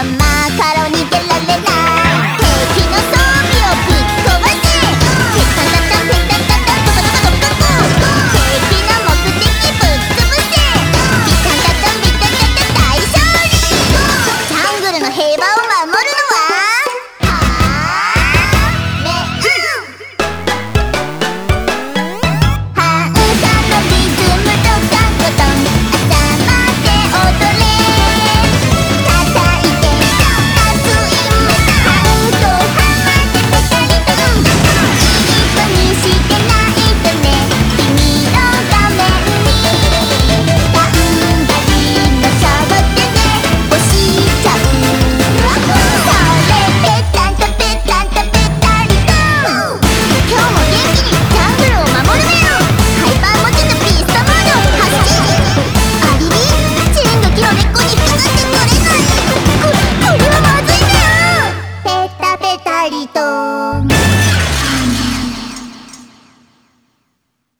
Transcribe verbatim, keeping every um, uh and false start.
はマカロニゲラレラ、敵の装備をぶっ壊せ。ペタタタペタタタドコドコドコドコ、敵の目的ぶっ潰せ。ビタタタビタタタ大勝利。ジャングルの平和